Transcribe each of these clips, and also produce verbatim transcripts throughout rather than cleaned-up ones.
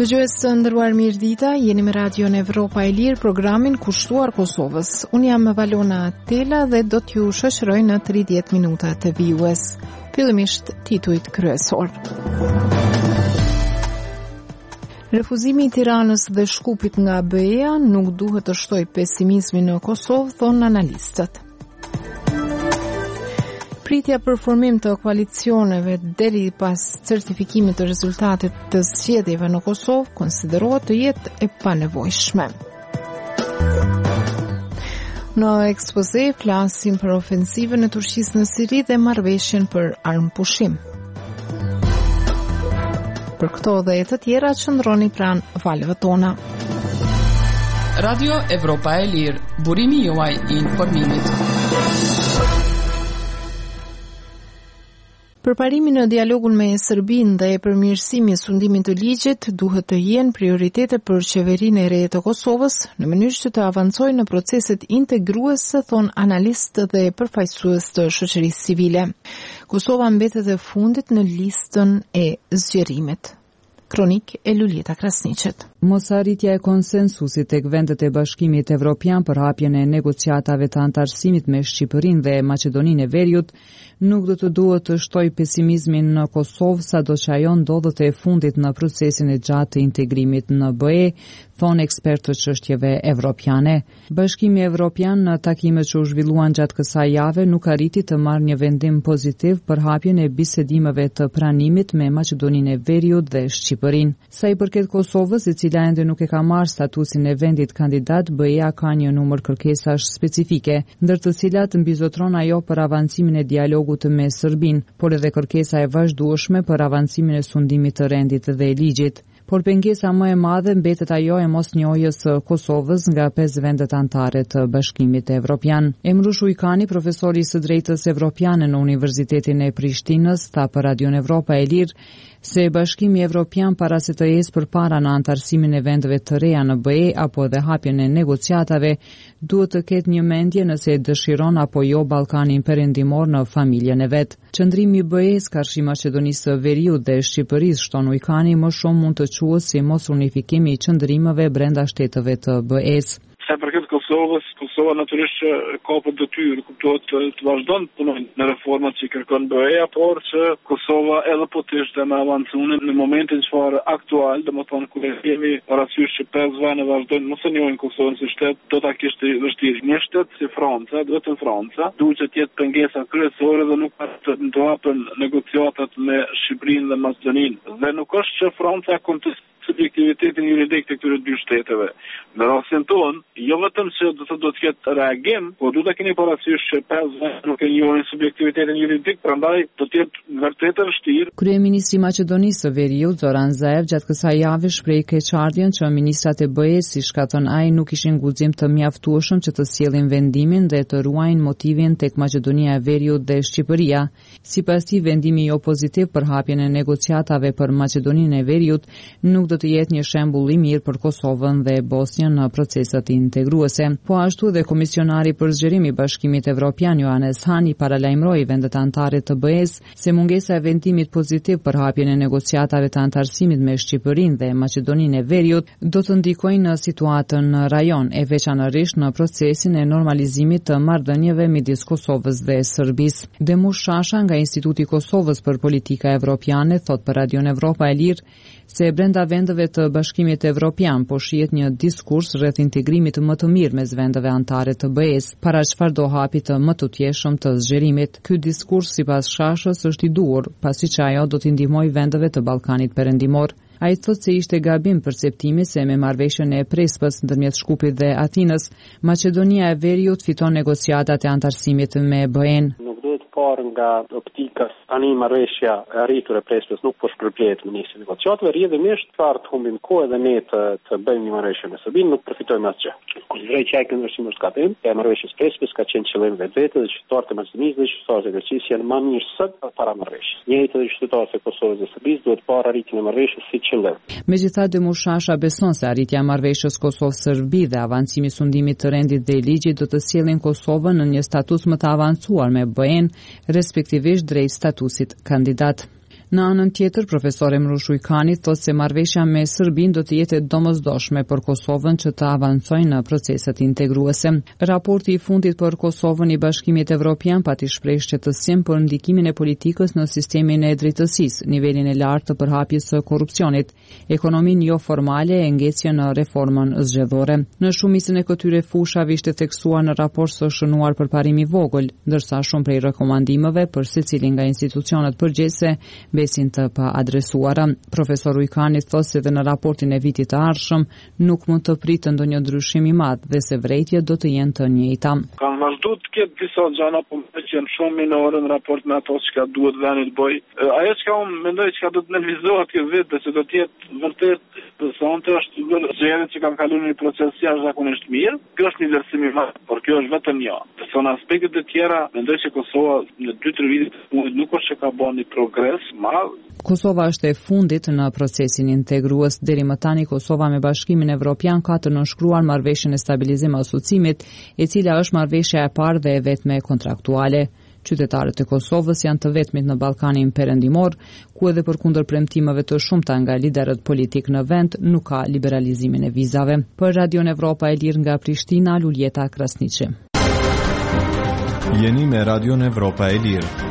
Dëgjues të nderuar, mirë dita, jeni me Radion Evropa e Lirë, programin kushtuar Kosovës. Unë jam Valona Tela dhe do t'ju shoqëroj në tridhjetë minuta të vijues. Fillimisht titujt kryesor. Refuzimi i Tiranës dhe Shkupit nga B E-ja nuk duhet të shtojë pesimizmin në Kosovë, thonë analistët. Pritja për formim të koalicioneve deri pas certifikimit të rezultatit të zgjedhjeve në Kosovë konsiderohet të jetë e panevojshme. Në ekspoze flasim për ofensivën e Turqisë në Siri dhe marrëveshjen për armëpushim. Për këto dhe të tjera qëndroni pranë valëve tona. Radio Evropa e Lirë, burimi juaj i informimit. Përparimi në dialogun me Serbinë dhe përmirësimi i sundimit të ligjit duhet të jenë prioritete për qeverinë e re të Kosovës në mënyrë që të avancojë në proceset integruese, thon analistë dhe përfaqësues të shoqërisë civile. Kosova mbetet e fundit në listën e zgjerimit. Kronik e Lulieta Krasniqet. Mosarritja e konsensusit tek vendet e Bashkimit Evropian për hapjen e negociatave të antarësimit me Shqipërinë dhe Maqedoninë e Veriut nuk do të duhet të shtojë pesimizmin në Kosovë, sado që ajo ndodhet e fundit në procesin e gjatë të integrimit në B E, thonë ekspertë të çështjeve evropiane. Bashkimi Evropian në takimet që u zhvilluan gjatë kësaj jave nuk arriti të marrë një vendim pozitiv për hapjen e bisedimeve të pranimit me Maqedoninë e Veriut dhe Shqipërinë. Sa i përket Kosovës, e cila ende nuk e ka marrë statusin e vendit kandidat, B E-ja ka një numër kërkesash specifike, ndër të cilat mbizotron ajo për avancimin e dialogut me Serbinë, por edhe kërkesa e vazhdueshme për avancimin e sundimit të rendit dhe e ligjit. Por pengesa më e madhe mbetet ajo e mosnjohjes së Kosovës nga pesë vendet anëtare të Bashkimit Evropian. Emrush Ujkani, profesori i së drejtës evropiane në Universitetin e Prishtinës, tha për Radion Evropa e Lirë se Bashkimi Evropian para se të ecë përpara në antarësimin e vendeve të reja në B E apo dhe hapjen e negociatave, duhet të ketë një mendje nëse dëshiron apo jo Ballkanin perëndimor në familjen e vet. Qëndrimi i B E-s karshi Maqedonisë së Veriut dhe Shqipërisë, shton Ujkani, më shumë mund të quhet si mos unifikimi i qëndrimeve brenda shtetëve të B E-s. Sa përket Kosovës, Kosova natyrisht që ka për detyrë, kuptohet të, të vazhdon të punojë në reformat që kërkon B E-ja, por që Kosova edhe po të ishte me avancunin në momentin çfarë aktual, domethënë kur kemi parasysh që pesë vende vazhdojnë mos e njohin Kosovën si shtet, do ta kishte vështirë. Një shtet si Franca, vetëm Franca, duhet të jetë pengesa kryesore dhe nuk ka të hapen negociatat me Shqipërinë dhe Maqedoninë. Dhe nuk është që Franca konteston subjektivitetin juridik të këtyre dy shteteve. Në rastin tonë, jo vetëm se do të do të ketë reagim, por duhet të keni parasysh që pesë vende nuk e njohin subjektivitetin juridik, prandaj do të jetë vërtet e vështirë. Kryeministri i Maqedonisë së Veriut, Zoran Zaev, gjatë kësaj jave shpreh keqardhjen që ministrat e B E-s, si shkaton ai, nuk ishin guxim të mjaftueshëm që të sjellin vendimin dhe të ruajnë motivin tek Maqedonia e Veriut dhe Shqipëria. Sipas tij, vendimi jo pozitiv për hapjen e negociatave për Maqedoninë e Veriut nuk do të jetë një shembull i mirë për Kosovën dhe Bosnjën në proceset integruese. Po ashtu dhe komisionari për zgjerim i Bashkimit Evropian Johannes Hahn i paralajmëroi vendet anëtare të B E-s se mungesa e vendimit pozitiv për hapjen e negociatave të antarësimit me Shqipërinë dhe Maqedoninë e Veriut do të ndikojnë në situatën në rajon, e veçanërisht në procesin e normalizimit të marrëdhënieve midis Kosovës dhe Serbisë. Demush Shasha nga Instituti i Kosovës për Politika Evropiane thot për Radion Evropa e Lirë se brenda vendeve të Bashkimit Evropian po shihet një diskurs rreth integrimit më të mirë mes vendeve anëtare të B E-s, para çfarë do hapi të më të tjeshëm të zgjerimit. Ky diskurs sipas Shashës është i duhur, pasi që ajo do t'i ndihmojë vendeve të Ballkanit perëndimor. Ai thotë se ishte gabim perceptimi se me marrëveshjen e Prespës ndërmjet Shkupit dhe Atinës, Maqedonia e Veriut fiton negociatat e antarësimit me B E-n. Parë nga optika tani marrëveshja e arritur e Prespës nuk po shpërblet ministri i negociatave, rrjedhimisht çfarë të humbim kohë dhe ne të, të bëjmë një marrëveshje me Serbinë, nuk përfitojmë asgjë. Konsideroj që ai këndvështrim është gabim, e marrëveshjes Prespës ka qenë qëllim vetvete dhe qytetarët e Maqedonisë dhe qytetarët e Greqisë janë më mirë sot para marrëveshjes. Njëjtë edhe qytetarët e Kosovës dhe Serbisë duhet parë arritjen e marrëveshjes si qëllim. Megjithatë, Mushasha beson se arritja e marrëveshjes Kosovë-Serbi dhe avancimi i sundimit të rendit dhe ligjit do të sjellin Kosovën në një status më të avancuar me B E-n, respektivisht drejt statusit kandidat. Në anën tjetër, profesor Emrush Ujkani thotë se marrëveshja me Serbinë do të jetë e domosdoshme për Kosovën që të avancojë në proceset integruese. Raporti i fundit për Kosovën i Bashkimit Evropian pati shprehë qetësim për ndikimin e politikës në sistemin e drejtësisë, nivelin e lartë të përhapjes së korrupsionit, ekonominë jo formale e ngecjen në reformën zgjedhore. Në shumicën e këtyre fushave ishte theksuar në raport së shënuar përparim i vogël, ndërsa shumë prej rekomandimeve për secilin nga institucionet përgjegjëse besin të pa adresuara. Profesor Ujkani thotë se dhe në raportin e vitit të ardhshëm nuk mund të pritë ndonjë ndryshim i madh dhe se vërejtjet do të jenë të njëjta. Kanë vazhdu të ketë disa gjëra po që janë shumë minore në raport me ato që duhet veni të bëj. Ajo që unë mendoj që do të nënvizohet kjo vit dhe që do të jetë vërtet personte është zgjedhjet që kanë kaluar një proces jashtëzakonisht mirë. Kjo është një vlerësim i madh, por kjo është vetëm një. Në aspektet e tjera, mendoj që Kosova në dy tre vite nuk është që ka bën një progres madh. Kosova është e fundit në procesin integrues. Deri më tani Kosova me Bashkimin Evropian ka të nënshkruar marrëveshjen e stabilizim asociimit, e cila është marrëveshja e parë dhe e vetme kontraktuale. Qytetarët e Kosovës janë të vetmit në Ballkanin Perëndimor, ku edhe përkundër premtimeve të shumta nga liderët politik në vend, nuk ka liberalizimin e vizave. Për Radion Evropa e Lirë nga Prishtina, Luljeta Krasniqi. Jeni me Radion Evropa e Lirë.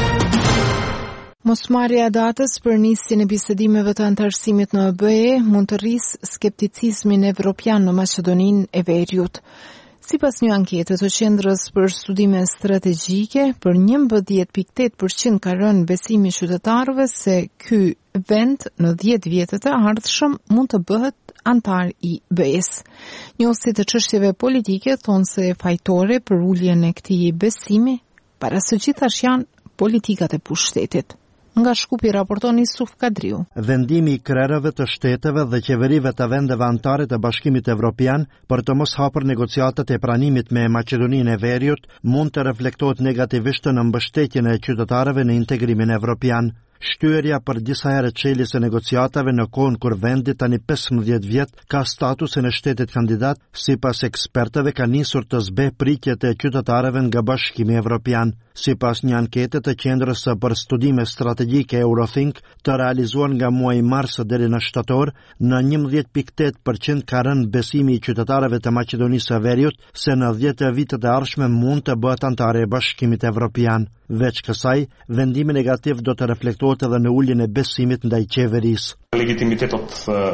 Mosmarrja e datës për nisjen e bisedimeve të antarësimit në E B E mund të rrisë skepticizmin evropian në Maqedoninë e Veriut. Sipas një ankete të Qendrës për Studime Strategjike, për njëmbëdhjetë pikë tetë përqind ka rënë besimi i qytetarëve se ky vend në dhjetë vjetët e ardhshëm mund të bëhet antar i B E-s. Njohësit të çështjeve politike thonë se fajtore për uljen e këtij besimi para së gjithash janë politikat e pushtetit. Nga Shkupi raporton Isuf Kadriu. Vendimi i krerëve të shteteve dhe qeverive të vendeve antare të Bashkimit Evropian për të mos hapur negociatat e pranimit me Maqedoninë e Veriut mund të reflektohet negativisht në mbështetjen e qytetarëve në integrimin evropian. Shtyerja për disa herë çeljes së negociatave në kohën kur vendi tani pesëmbëdhjetë vjet ka statusin e shtetit kandidat, sipas ekspertëve ka nisur të zbe pritjet e qytetarëve nga Bashkimi Evropian. Sipas një ankete të Qendrës për Studime Strategjike Eurothink, të realizuar nga muaji mars deri në shtator, në njëmbëdhjetë pikë tetë përqind ka rënë besimi i qytetarëve të Maqedonisë së Veriut se në dhjetë vitet e ardhshme mund të bëhet antare e Bashkimit Evropian. Veç kësaj, vendimi negativ do të reflektohet edhe në uljen e besimit ndaj qeverisë. Legitimitетот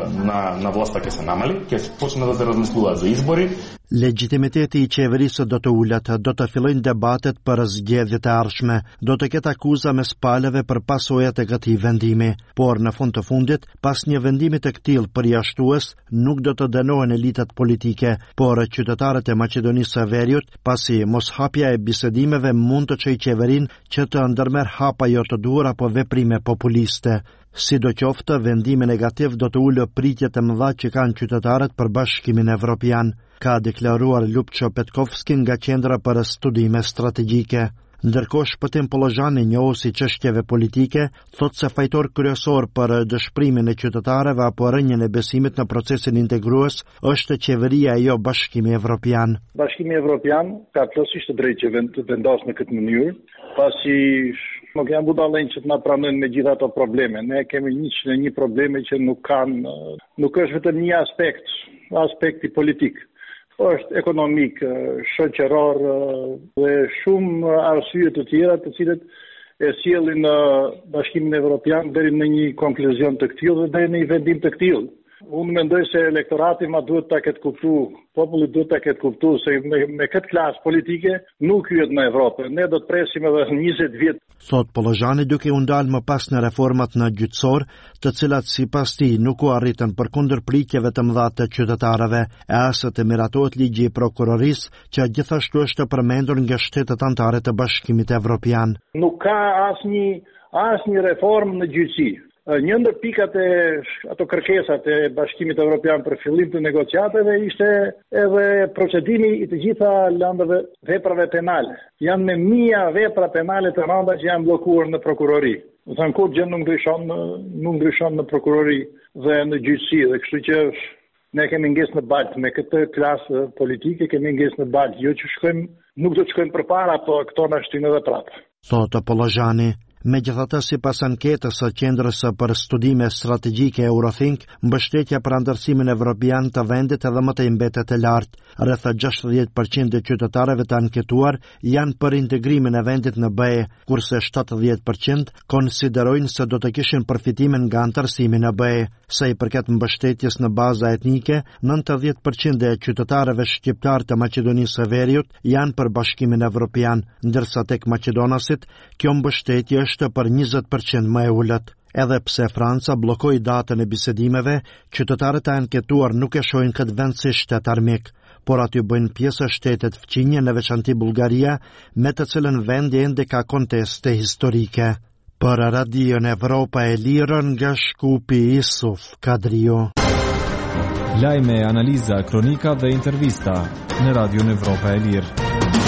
на на власта ќе се намали, ќе почне да се размислува за избори. Legitimiteti i qeverisë do të ulet, do të fillojnë debatet për zgjedhjet e ardhshme, do të ketë akuza mes palëve për pasojat e këtij vendimi, por në fund të fundit, pas një vendimi të këtillë përjashtues, nuk do të dënohen elitat politike, por qytetarët e Maqedonisë së Veriut, pasi moshapja e bisedimeve mund të çojë qeverinë që të ndërmerr hapa jo të duhur apo veprime populiste. Sidoqoftë, vendimi negativ do të ulë pritjet e mëdha që kanë qytetarët për Bashkimin Evropian, ka deklaruar Ljupço Petkovski nga Qendra për Studime Strategjike. Ndërkohë Shpëtim Pollozhani, njohuesi çështjeve politike, thotë se fajtor kryesor për dëshpërimin e qytetarëve apo rënien e besimit në procesin integrues është qeveria e jo Bashkimi Evropian. Bashkimi Evropian ka plotësisht të drejtë që vend të vendosë në këtë mënyrë, pasi nuk janë budallën që të na pranojnë me gjitha ato probleme. Ne kemi një në një probleme që nuk kanë, nuk është vetëm një aspekt, aspekti politik. Është ekonomik, shoqëror dhe shumë arsye të tjera të cilët e sjellin Bashkimin Evropian deri në një konkluzion të tillë dhe deri në një vendim të tillë. Unë mendoj se elektorati ma duhet ta ketë kuptuar, populli duhet ta ketë kuptuar se me, me këtë klasë politike nuk hyet në Evropë. Ne do të presim edhe njëzet vjet. Thot Pollozhani duke u ndalë më pas në reformat në gjyqësor, të cilat sipas tij nuk u arritën përkundër pritjeve të mëdha të qytetarëve, e as të miratohet ligji i prokurorisë, që gjithashtu është përmendur nga shtetet anëtare të Bashkimit Evropian. Nuk ka asnjë asnjë reformë në gjyqësi. Një ndër pikat e ato kërkesat e Bashkimit Evropian për fillim të negociatave ishte edhe procedimi i të gjitha lëndëve veprave penale. Janë me mija vepra penale të rënda që janë bllokuar në prokurori. Do të thonë kur gjë nuk ndryshon, nuk ndryshon në prokurori dhe në gjyqësi, dhe kështu që ne kemi ngesë në baltë me këtë klasë politike, kemi ngesë në baltë, jo që shkojmë, nuk do të shkojmë përpara, po këto na shtynë edhe prapë. Thotë Pollozhani. Megjithatë, sipas anketës së Qendrës për Studime Strategjike Eurothink, mbështetja për ndërsimin evropian të vendit edhe më tej mbetet e lartë. Rreth gjashtëdhjetë përqind e qytetarëve të anketuar janë për integrimin e vendit në B E, kurse shtatëdhjetë përqind konsiderojnë se do të kishin përfitimin nga antarësimi në B E. Sa i përket mbështetjes në baza etnike, nëntëdhjetë përqind e qytetarëve shqiptar të Maqedonisë së Veriut janë për bashkimin evropian, ndërsa tek maqedonasit kjo mbështetje është për njëzet përqind më e ulët. Edhe pse Franca bllokoi datën e bisedimeve, qytetarët e anketuar nuk e shohin këtë vend si shtet armik, por aty bëjnë pjesë shtetet fqinje, në veçanti Bullgaria, me të cilën vendi ende ka konteste historike. Për Radion Evropa e Lirë nga Shkupi, Isuf Kadrio. Lajme, analiza, kronika dhe intervista në Radion Evropa e Lirë.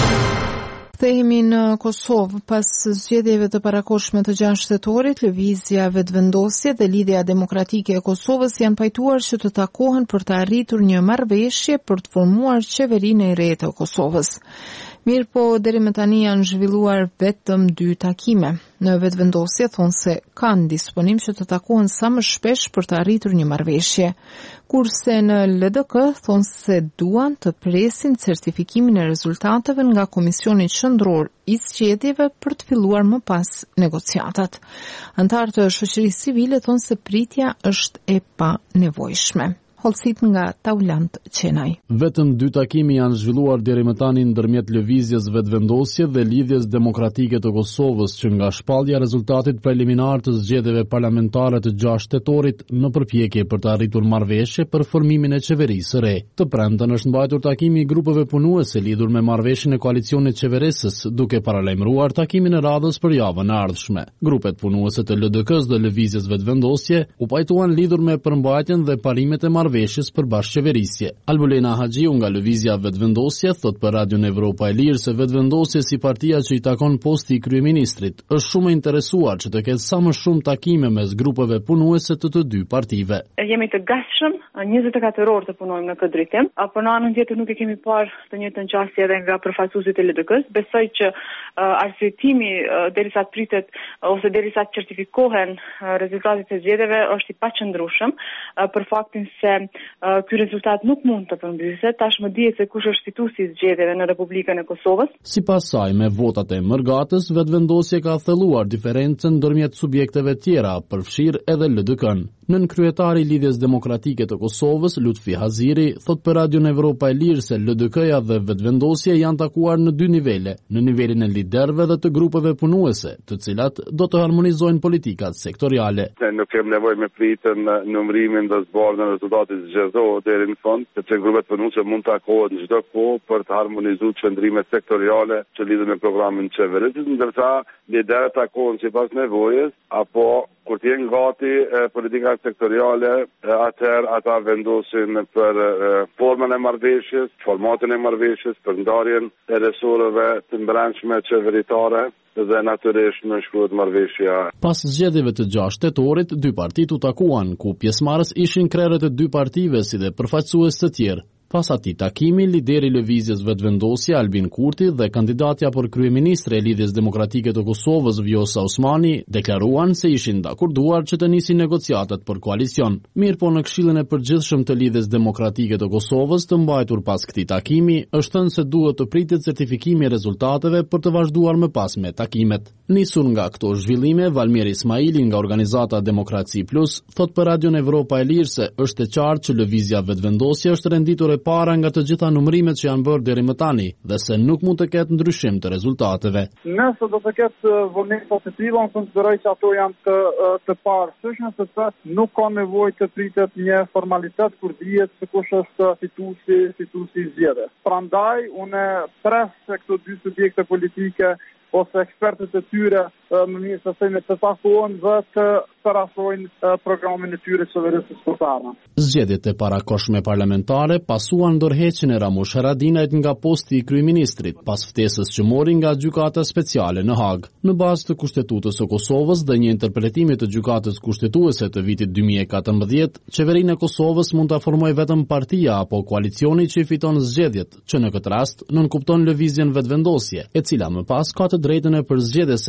Kthehemi në Kosovë. Pas zgjedhjeve të parakohshme të gjashtë shtetorit, lëvizja vetëvendosje dhe Lidhja Demokratike e Kosovës janë pajtuar që të takohen për të arritur një marrëveshje për të formuar qeverinë e re të Kosovës. Mirë po, deri më tani janë zhvilluar vetëm dy takime. Në vetëvendosje thonë se kanë disponim që të takohen sa më shpesh për të arritur një marrëveshje, kurse në L D K thonë se duan të presin certifikimin e rezultateve nga Komisioni Qendror i Zgjedhjeve për të filluar më pas negociatat. Antarë të shoqërisë civile thonë se pritja është e pa nevojshme. Holcit nga Taulant Qenaj. Vetëm dy takimi janë zhvilluar deri më tani ndërmjet lëvizjes vetëvendosje dhe Lidhjes Demokratike të Kosovës, që nga shpallja rezultatit preliminar të zgjedhjeve parlamentare të gjashtë shtetorit në përpjekje për të arritur marrëveshje për formimin e qeverisë së re. Të premten është mbajtur takimi i grupeve punuese lidhur me marrëveshjen e koalicionit qeverisës, duke paralajmëruar takimin e radhës për javën e ardhshme. Grupet punuese të L D K-s dhe lëvizjes vetëvendosje u pajtuan lidhur me përmbajtjen dhe parimet e marrëveshjes marrëveshjes për bashkëqeverisje. Albulena Haxhiu nga lëvizja vetëvendosje thot për Radion Evropa e Lirë se vetëvendosje si partia që i takon posti i kryeministrit është shumë e interesuar që të ketë sa më shumë takime mes grupeve punuese të të dy partive. Jemi të gatshëm njëzet e katër orë të punojmë në këtë drejtim. Por në anën tjetër nuk e kemi parë të njëjtën qasje edhe nga përfaqësuesit e L D K-s. Besoj që uh, arsyetimi uh, derisa të pritet uh, ose derisa të certifikohen uh, rezultatet e zgjedhjeve është i paqëndrueshëm uh, për faktin se uh, ky rezultat nuk mund të përmbyset. Tashmë dihet se kush është fituesi i zgjedhjeve në Republikën e Kosovës. Sipas saj, me votat e mërgatës, vetëvendosje ka thelluar diferencën ndërmjet subjekteve tjera, përfshirë edhe L D K-n. Nën kryetari i Lidhjes Demokratike të Kosovës, Lutfi Haziri, thot për Radion Evropa e Lirë se L D K-ja dhe vetëvendosja janë takuar në dy nivele, në nivelin e liderëve dhe të grupeve punuese, të cilat do të harmonizojnë politikat sektoriale. Ne nuk kemi nevojë me pritën numërimin dhe zbardhjen e rezultatit zgjedhor deri në fund, sepse grupet punuese mund të takohen çdo kohë për të harmonizuar qëndrimet sektoriale që lidhen me programin qeverisë, ndërsa liderët takohen sipas nevojës apo kur të jenë gati e, politikat sektoriale, atëherë ata vendosin për e, formën e marrëveshjes, formatin e marrëveshjes, për ndarjen e resoreve të brendshme qeveritare dhe natyrisht në shkruhet marrëveshja. Pas zgjedhjeve të gjashtë shtetorit, dy partitë u takuan, ku pjesëmarrës ishin krerët e dy partive si dhe përfaqësues të tjerë. Pas atij takimi, lideri i lëvizjes vetëvendosje Albin Kurti dhe kandidatja për kryeministre e Lidhjes Demokratike të Kosovës Vjosa Osmani deklaruan se ishin dakorduar që të nisin negociatat për koalicion. Mirë po në Këshillin e Përgjithshëm të Lidhjes Demokratike të Kosovës të mbajtur pas këtij takimi, është thënë se duhet të pritet certifikimi i rezultateve për të vazhduar më pas me takimet. Nisur nga këto zhvillime, Valmir Ismaili nga organizata Demokraci Plus thot për Radion Evropa e Lirë se është e qartë që lëvizja vetëvendosje është renditur e para nga të gjitha numërimet që janë bërë deri më tani dhe se nuk mund të ketë ndryshim të rezultateve. Nëse do të ketë vonim pozitiv, unë konsideroj që ato janë të, të parë, sepse nuk ka nevojë të pritet një formalitet kur dihet se kush është fituesi, fituesi i zgjedhjeve. Prandaj unë pres se këto dy subjekte politike ose ekspertët e tyre më mirë se thënë të takohen dhe të parafrojnë programin e tyre qeverisë shqiptare. Zgjedhjet e parakohshme parlamentare pasuan ndërheqjen e Ramush Haradinajt nga posti i kryeministrit pas ftesës që mori nga gjykata speciale në Hag. Në bazë të Kushtetutës së Kosovës dhe një interpretimi të gjykatës kushtetuese të vitit dy mijë e katërmbëdhjetë, qeverinë e Kosovës mund ta formojë vetëm partia apo koalicioni që i fiton zgjedhjet, që në këtë rast nënkupton lëvizjen vetëvendosje, e cila më pas ka të drejtën e përzgjedhjes me cilën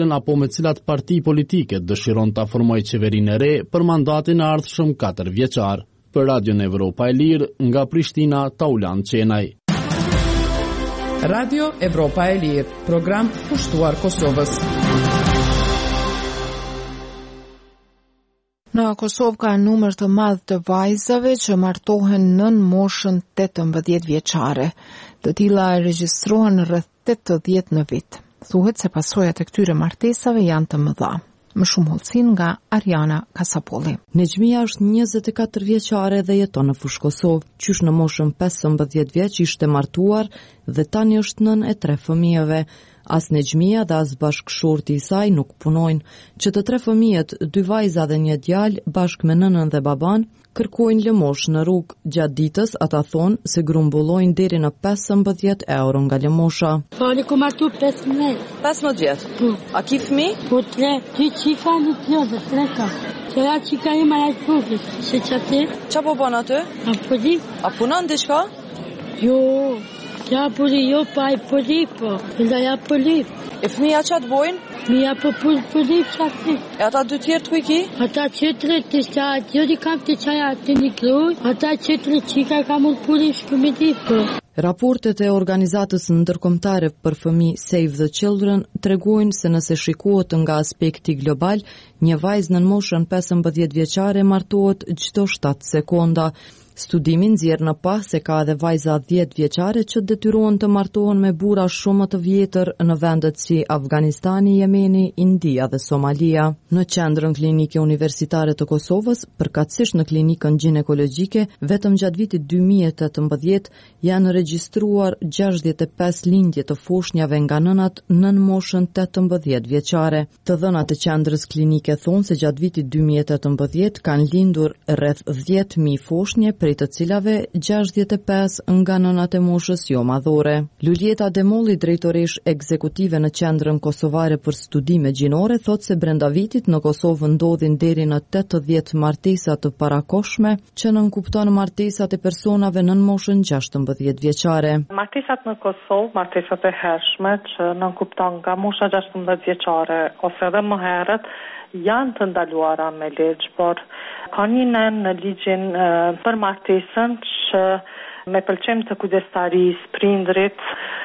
cilën apo me cilat parti politike dëshiron ta formojë qeverinë e re për mandatin e ardhshëm katër vjeçar. Për Radion Evropa e Lirë, nga Prishtina, Taulan Qenaj. Radio Evropa e Lirë, program pushtuar Kosovës. Në Kosovë ka numër të madh të vajzave që martohen nën moshën tetëmbëdhjetë vjeçare. Të tilla regjistrohen rreth tetëdhjetë në vit. Thuhet se pasojat e këtyre martesave janë të mëdha. Më shumë hollësin nga Ariana Kasapolli. Nexhmia është njëzet e katër vjeçare dhe jeton në fushë Kosovë. Qysh në moshën pesëmbëdhjetë vjeç ishte martuar dhe tani është nën e tre fëmijëve. As Nexhmia dhe as bashkëshorti i saj nuk punojnë. Që të tre fëmijët, dy vajza dhe një djalë, bashkë me nënën dhe baban, kërkojnë lëmosh në rrugë. Gjatë ditës ata thonë se grumbullojnë deri në pesëmbëdhjetë euro nga lëmosha. Po ne ku martu pesëmbëdhjetë. pesëmbëdhjetë vjetë? Po. A ki fëmijë? Po tre, dy çika në plodë, tre ka. Që ja çika i marrë publik, se çati. Qa po bën aty? A pudi? A punon diçka? Jo. Ja pudi, jo pa i pudi po. Nda ja pudi. E fëmija qatë bojnë? Fëmija po pudi pudi qati. E ata dy tjerë të kujki? Ata qëtëre të qatë, jo di kam të qaja të një kluj, ata qëtëre qika ka mund pudi shkëmiti po. Raportet e organizatës ndërkombëtare për fëmijë Save the Children tregojnë se nëse shikohet nga aspekti global, një vajzë në moshën pesëmbëdhjetë vjeçare martohet çdo shtatë sekonda. Studimi nxjerr në pa se ka edhe vajza dhjetë vjeçare që detyrohen të martohen me burra shumë të vjetër në vendet si Afganistani, Jemeni, India dhe Somalia. Në qendrën klinike universitare të Kosovës, përkatësisht në klinikën ginekologjike, vetëm gjatë vitit dy mijë e tetëmbëdhjetë janë regjistruar gjashtëdhjetë e pesë lindje të foshnjave nga nënat nën moshën tetëmbëdhjetë vjeçare. Të dhënat e qendrës klinike thonë se gjatë vitit dy mijë e tetëmbëdhjetë kanë lindur rreth dhjetë mijë foshnje, prej të cilave gjashtëdhjetë e pesë nga nënat e moshës jo madhore. Luljeta Demolli, drejtoresh ekzekutive në qendrën kosovare për studime gjinore, thotë se brenda vitit në Kosovë ndodhin deri në tetëdhjetë martesa të parakoshme, që nënkupton martesat e personave nën moshën gjashtëmbëdhjetë vjeçare. Martesat në Kosovë, martesat e hershme që nënkupton nga mosha gjashtëmbëdhjetë vjeçare ose edhe më herët, janë të ndaluara me ligj, por ka një nën në ligjin e, për martesën që me pëlqim të kujdestarisë, prindrit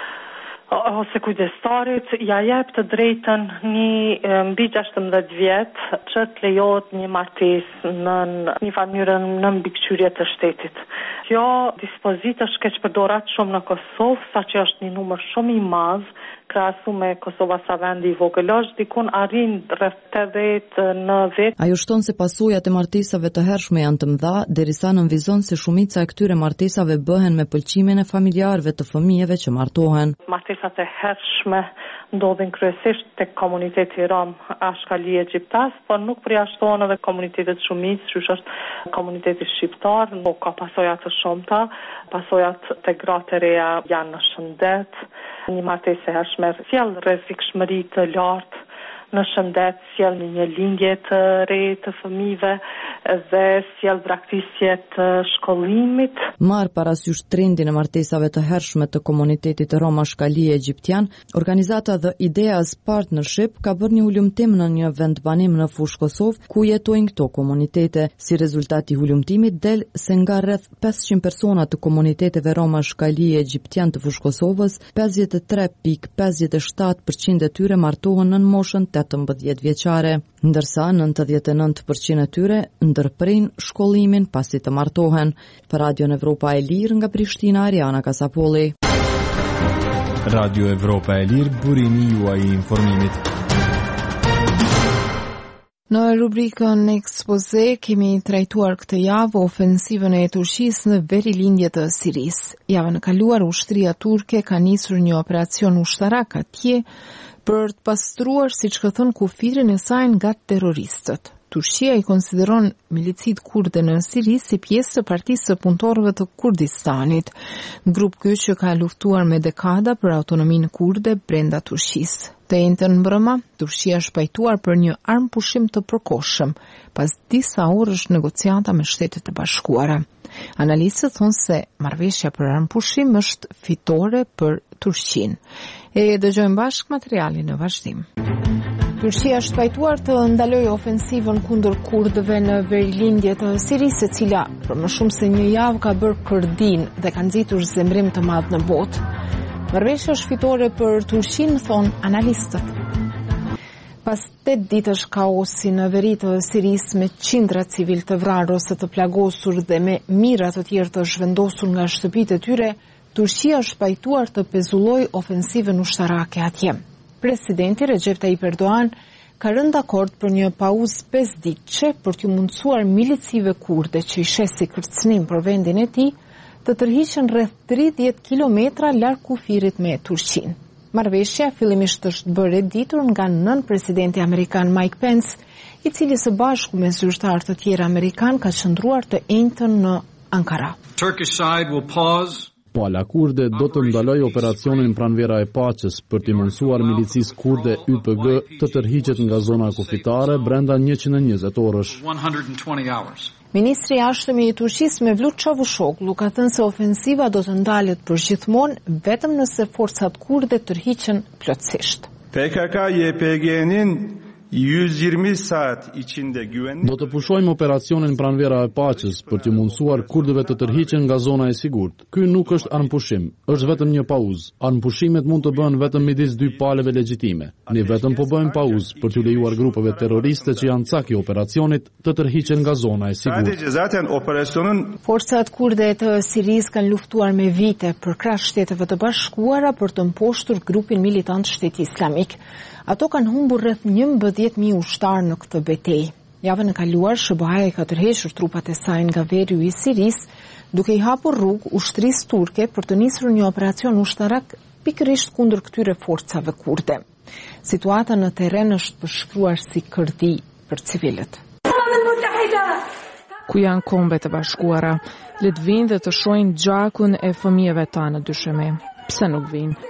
ose kujdestarit ja jep të drejtën një mbi gjashtëmbëdhjetë vjet që të lejohet një martesë në një familje në mbikëqyrje të shtetit. Kjo dispozitë është keq përdorat shumë në Kosovë, saqë është një numër shumë i madh krahasu me Kosova sa vendi i vogël është, dikun arrin rreth tetëdhjetë në vit. Ajo shton se pasojat e martesave të hershme janë të mëdha, derisa nënvizon se shumica e këtyre martesave bëhen me pëlqimin e familjarëve të fëmijëve që martohen. Martesat e hershme ndodhin kryesisht tek komuniteti rom ashkali egjiptas, por nuk përjashtohen edhe komunitetet shumicë, siç është komuniteti shqiptar, nuk ka pasoja të shumta, pasojat të gratë e reja janë në shëndet. Një martesë e hershme sjell rrezikshmëri të lartë në shëndet, sjell një lindje të re të fëmijëve dhe sjell braktisje të shkollimit. Marr parasysh trendin e martesave të hershme të komunitetit rom ashkali egjiptian, organizata The Ideas Partnership ka bërë një ulumtim në një vendbanim në fushë Kosovë ku jetojnë këto komunitete. Si rezultat i ulumtimit del se nga rreth pesëqind persona të komuniteteve rom ashkali egjiptian të fushë Kosovës, pesëdhjetë e tre pikë pesëdhjetë e shtatë përqind e tyre martohen nën moshën tetëmbëdhjetë vjeçare, ndërsa nëntëdhjetë e nëntë përqind e tyre ndërprin shkollimin pasi të martohen. Për Radion Evropa e Lirë nga Prishtina, Ariana Kasapolli. Radio Evropa e Lirë, burimi juaj i informimit. Në rubrikën ekspoze kemi trajtuar këtë javë ofensivën e Turqisë në verilindje të Sirisë. Javën e kaluar ushtria turke ka nisur një operacion ushtarak atje për të pastruar, siç ka thënë, kufirin e saj nga terroristët. Turqia i konsideron milicit kurde në Siri si pjesë të Partisë së Punëtorëve të Kurdistanit, grup ky që ka luftuar me dekada për autonominë kurde brenda Turqisë. Të njëjtën mbrëma, Turqia është pajtuar për një armë pushim të përkohshëm, pas disa orësh negociata me Shtetet e Bashkuara. Analistët thonë se marrëveshja për armë pushim është fitore për Turqinë. E dëgjojmë bashkë materialin në vazhdim. Turqia është pajtuar të ndalojë ofensivën kundër kurdëve në verilindje të Sirisë, e cila për më shumë se një javë ka bërë kërdin dhe ka nxitur zemrim të madh në botë. Marrëveshja është fitore për Turqinë, thon analistët. Pas tetë ditësh kaosi në veri të Sirisë me qindra civil të vrarë ose të plagosur dhe me mijëra të tjerë të zhvendosur nga shtëpitë e tyre, Turqia është pajtuar të pezullojë ofensivën ushtarake atje. Presidenti Recep Tayyip Erdogan ka rënë dakord për një pauzë pesë ditësh për t'u mundësuar milicive kurde që i shesi kërcënim për vendin e tij të tërhiqen rreth tridhjetë kilometra larg kufirit me Turqinë. Marrëveshja fillimisht është bërë e ditur nga nën presidenti amerikan Mike Pence, i cili së bashku me zyrtar të tjerë amerikan ka qëndruar të enjtën në Ankara. Turkish side will pause. Pala kurde do të ndaloj operacionin pranvera e paqes për t'i mundësuar milicisë kurde Y P G të tërhiqet nga zona kufitare brenda njëqind e njëzet orësh. Ministri i Jashtëm i Turqisë Mevlut Çavuşoglu ka thënë se ofensiva do të ndalet përgjithmonë vetëm nëse forcat kurde tërhiqen plotësisht. P K K-Y P G'nin yüz yirmi saat içinde güvenlik. Do të pushojmë operacionin pranvera e paqes për t'u mundësuar kurdëve të tërhiqen nga zona e sigurt. Ky nuk është armpushim, është vetëm një pauzë. Armpushimet mund të bëhen vetëm midis dy palëve legjitime. Ne vetëm po bëjmë pauzë për t'u lejuar grupeve terroriste që janë cak i operacionit të tërhiqen nga zona e sigurt. Sadece zaten operasyonun Forcat kurde të Sirisë kanë luftuar me vite për krah Shteteve të Bashkuara për të mposhtur grupin militant Shteti Islamik. Ato kanë humbur rreth njëmbëdhjetë mijë ushtarë në këtë betejë. Javën e kaluar, S B A-ja ka tërhequr trupat e saj nga veriu i Sirisë, duke i hapur rrugë ushtrisë turke për të nisur një operacion ushtarak pikërisht kundër këtyre forcave kurde. Situata në terren është përshkruar si kërdi për civilët. Ku janë Kombet e Bashkuara? Le të vinë dhe të shohin gjakun e fëmijëve tanë dysheme. Pse nuk vinë?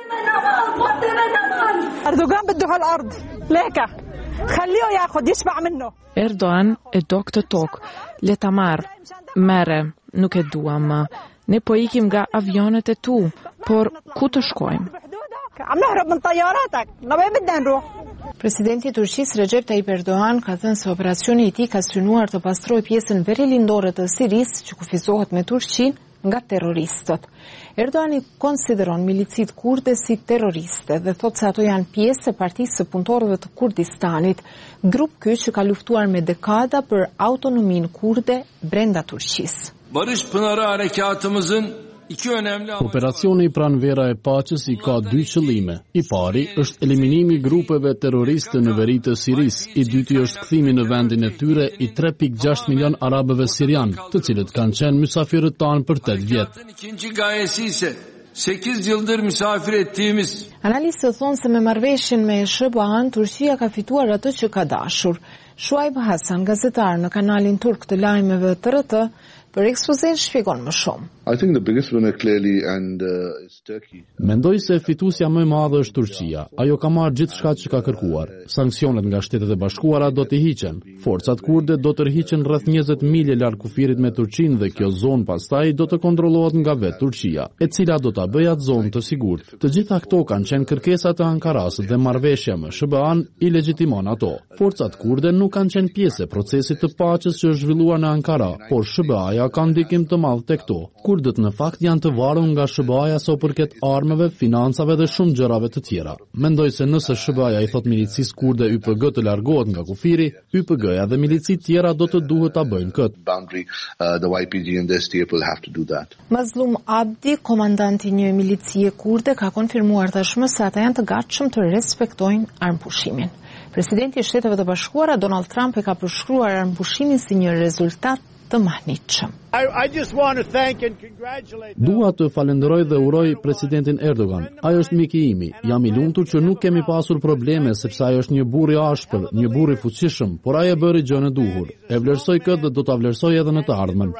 Erdogan بده هالارض ليك خليه ياخذ يشبع منه. Erdogan e do këtë tokë, le ta marr. Merre, nuk e duam. Ne po ikim nga avionet e tu, por ku të shkojmë? عم نهرب من طياراتك ما بدنا نروح. Presidenti i Turqisë Recep Tayyip Erdogan ka thënë se operacioni i tij ka synuar të pastrojë pjesën verilindore të Sirisë që kufizohet me Turqinë nga terroristët. Erdogan i konsideron milicit kurde si terroriste dhe thot se ato janë pjesë e Partisë së Punëtorëve të Kurdistanit, grup ky që ka luftuar me dekada për autonominë kurde brenda Turqisë. Barış Pınarı harekatımızın iki önemli Operacioni pranvera e paqes i ka dy qëllime. I pari është eliminimi i grupeve terroriste në veri të Sirisë, i dyti është kthimi në vendin e tyre i tre pikë gjashtë milion arabëve sirian, të cilët kanë qenë mysafirët tanë për tetë vjet. İkinci gayesi ise sekiz yıldır misafir ettiğimiz. Analistët thonë se me marrëveshjen me S B A-n, Turqia ka fituar atë që ka dashur. Shuaib Hasan, gazetar në kanalin turk të lajmeve T R T, për ekspozen shpjegon më shumë. I think the biggest winner clearly and uh, is Turkey. Mendoj se fitusja më e madhe është Turqia. Ajo ka marrë gjithçka që ka kërkuar. Sanksionet nga Shtetet e Bashkuara do të hiqen. Forcat kurde do të rrihiqen rreth njëzet milje larg kufirit me Turqinë dhe kjo zonë pastaj do të kontrollohet nga vetë Turqia, e cila do ta bëjë atë zonë të sigurt. Të gjitha këto kanë qenë kërkesa të Ankaras dhe marrëveshja me S B A-n i legjitimon ato. Forcat kurde nuk kanë qenë pjesë e procesit të paqes që është zhvilluar në Ankara, por S B A-ja ka ndikim të madh tek to. Kurdët në fakt janë të varur nga S B A-ja sa përket armëve, financave dhe shumë gjërave të tjera. Mendoj se nëse S B A-ja i thot milicisë kurde Y P G të largohet nga kufiri, Y P G-ja dhe milicit tjera do të duhet ta bëjnë këtë. Boundary, uh, the Y P G and the S D F will have to do that. Mazlum Abdi, komandanti një milicie kurde, ka konfirmuar tashmë se ata janë të gatshëm të respektojnë armpushimin. Presidenti i Shteteve të Bashkuara Donald Trump e ka përshkruar armpushimin si një rezultat të mahnitshëm. Dua të falenderoj dhe uroj presidentin Erdogan. Ai është mik i imi. Jam i lumtur që nuk kemi pasur probleme sepse ai është një burr i ashpër, një burr i fuqishëm, por ai e bëri gjën e duhur. E vlerësoj këtë dhe do ta vlerësoj edhe në të ardhmen.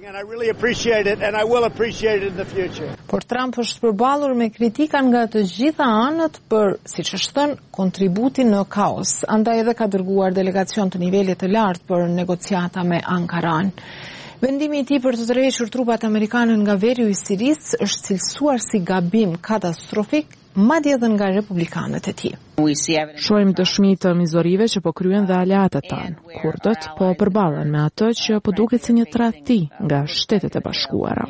Por Trump është përballur me kritika nga të gjitha anët për, siç është thënë, kontributin në kaos. Andaj edhe ka dërguar delegacion të nivelit të lartë për negociata me Ankaran. Vendimi i tij për të tërhequr trupat amerikane nga veri i Sirisë është cilësuar si gabim katastrofik, madje edhe nga republikanët e tij. Shohim dëshmi të mizorive që po kryen dhe aleatët tanë. Kurdët po përballen me atë që po duket si një tradhti nga Shtetet e Bashkuara.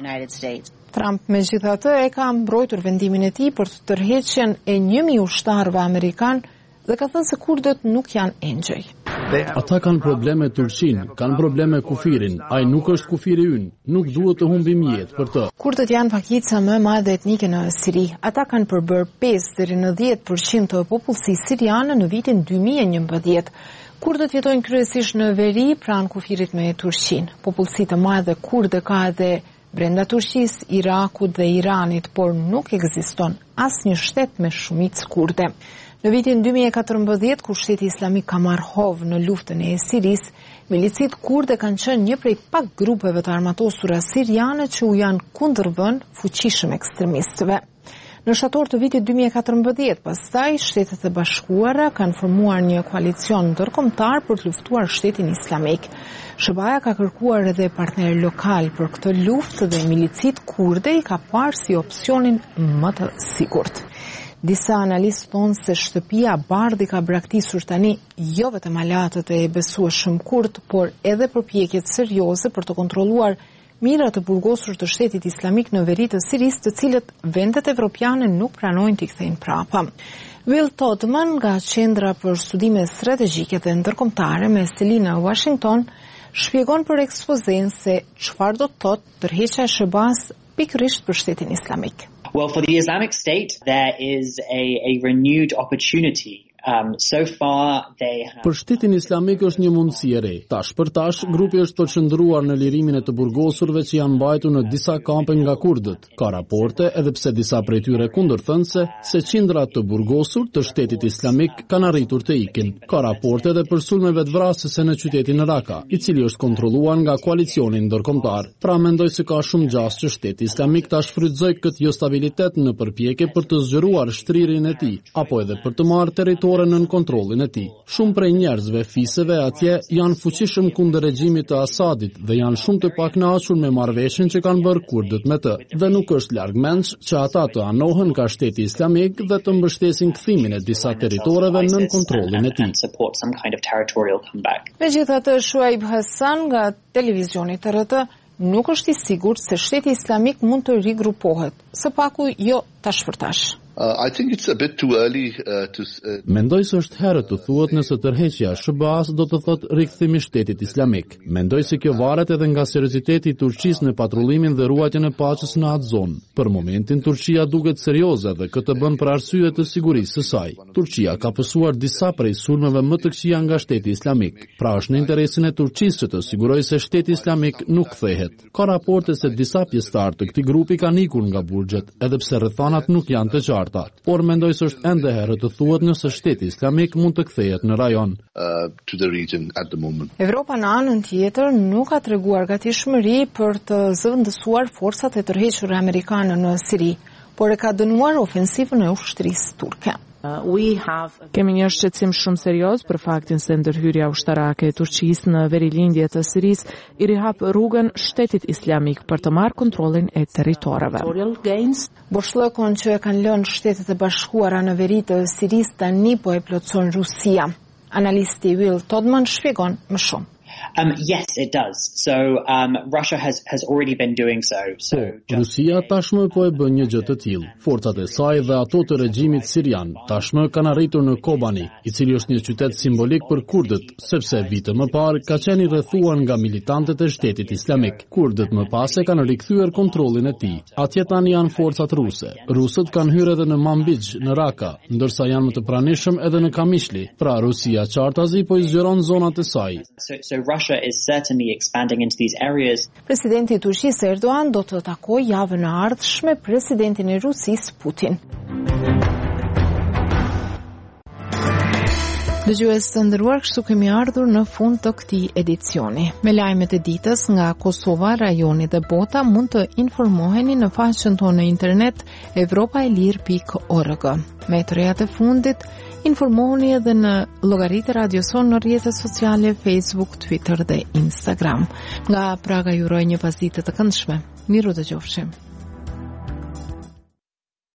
Trump megjithatë e ka mbrojtur vendimin e tij për të tërheqjen e një mijë ushtarëve amerikan dhe ka thënë se kurdët nuk janë engjëj. Ata kanë probleme Turqinë, kanë probleme kufirin, ai nuk është kufiri ynë, nuk duhet të humbim jetë për të. Kurdët janë pakica më e madhe etnike në Siri. Ata kanë përbërë pesë deri në dhjetë përqind të popullsisë siriane në vitin dy mijë e njëmbëdhjetë. Kurdët jetojnë kryesisht në veri pranë kufirit me Turqinë. Popullsi të madhe kurde ka edhe brenda Turqisë, Irakut dhe Iranit, por nuk ekziston asnjë shtet me shumicë kurde. Në vitin dy mijë e katërmbëdhjetë, kur Shteti Islamik ka marrë hovë në luftën e Sirisë, milicit kurde kanë qenë një prej pak grupeve të armatosura siriane që u janë kundërvënë fuqishëm ekstremistëve. Në shtator të vitit dy mijë e katërmbëdhjetë, pastaj Shtetet e Bashkuara kanë formuar një koalicion ndërkombëtar për të luftuar Shtetin Islamik. S B A-ja ka kërkuar edhe partner lokal për këtë luftë dhe milicit kurde i ka parë si opsionin më të sigurt. Disa analistë thonë se shtëpia bardhi ka braktisur tani jo vetëm aleatët e besueshëm kurd, por edhe përpjekjet serioze për të kontrolluar mirat e burgosur të Shtetit Islamik në veri të Sirisë, të cilët vendet evropiane nuk pranojnë t'i kthejnë prapa. Will Todman nga Qendra për Studime Strategjike dhe Ndërkombëtare me Selina Washington shpjegon për ekspozen se çfarë do të thotë tërheqja e S B A-s pikërisht për Shtetin Islamik. Well, for the Islamic State, there is a, a renewed opportunity. Um, so far they have... Për Shtetin Islamik është një mundësi e re. Tash për tash, grupi është përqendruar në lirimin e të burgosurve që janë mbajtur në disa kampe nga kurdët. Ka raporte, edhe pse disa prej tyre kundërthënëse, se qindrat të burgosur të Shtetit Islamik kanë arritur të ikin. Ka raporte edhe për sulmeve të vrasëse në qytetin Raqqa, i cili është kontrolluar nga koalicionin ndërkombëtar. Pra mendoj se ka shumë gjas që Shteti Islamik ta shfrytëzojë këtë jo stabilitet në përpjekje për të zgjeruar shtrirjen e tij, apo edhe për të marrë territor nën kontrollin e tij. Shumë prej njerëzve fisëve atje janë fuqishëm kundër regjimit të Asadit dhe janë shumë të pakënaqur me marrëveshjen që kanë bërë kurdët me të. Dhe nuk është larg mendsh që ata të anohen nga Shteti Islamik dhe të mbështesin kthimin e disa territoreve nën kontrollin e tij. Megjithatë, Shuaib Hasan nga televizioni T R T nuk është i sigurt se Shteti Islamik mund të rigrupohet, së paku jo tash për tash. Uh, I think it's a bit too early uh, to uh... Mendoj se është herët të thuhet nëse tërheqja e S B A-s do të thotë rikthimi i Shtetit Islamik. Mendoj se kjo varet edhe nga serioziteti i Turqisë në patrullimin dhe ruajtjen e paqes në atë zonë. Për momentin Turqia duket serioze dhe këtë bën për arsye të sigurisë së saj. Turqia ka pësuar disa prej sulmeve më të këqija nga Shteti Islamik. Pra është në interesin e Turqisë që të sigurojë se Shteti Islamik nuk kthehet. Ka raporte se disa pjesëtar të këtij grupi kanë ikur nga burgjet, edhe pse rrethanat nuk janë të qarta. Por mendoj se është ende herë të thuhet nëse Shteti Islamik mund të kthehet në rajon. Uh, to the region at the moment. Evropa në anën tjetër nuk ka treguar gatishmëri për të zëvendësuar forcat e tërhequra amerikane në Siri, por e ka dënuar ofensivën e ushtrisë turke. Kemi një shqetësim shumë serioz për faktin se ndërhyrja ushtarake e Turqisë në verilindje të Sirisë i rihap rrugën Shtetit Islamik për të marrë kontrollin e territoreve. Boshllëkun që e kanë lënë Shtetet e Bashkuara në veri të Sirisë tani po e plotson Rusia. Analisti Will Todman shpjegon më shumë. Um, yes, it does. So um, Russia has, has already been doing so. so po, Rusia tashmë po e bën një gjë të tillë. Forcat e saj dhe ato të regjimit sirian tashmë kanë arritur në Kobani, i cili është një qytet simbolik për kurdët, sepse vite më parë ka qenë i rrethuar nga militantët e Shtetit Islamik. Kurdët më pas e kanë rikthyer kontrollin e tij. Atje tani janë forcat ruse. Rusët kanë hyrë edhe në Manbij, në Raqqa, ndërsa janë më të pranishëm edhe në Kamishli. Pra Rusia qartazi po i zgjeron zonat e saj. So, so Russia is certainly expanding into these areas. Presidenti i Turqisë Erdogan do të takojë javën e ardhshme presidentin e Rusisë Putin. Dëgjues të nderuar, kështu kemi ardhur në fund të këtij edicioni. Me lajmet e ditës nga Kosova, rajoni dhe bota mund të informoheni në faqen tonë në internet evropaelir pikë org. Me të rejat e fundit, Informohuni edhe në llogaritë Radio Son në rrjetet sociale Facebook, Twitter dhe Instagram. Nga Praga ju uroj një pasditë të këndshme. Miru dëgjofshim.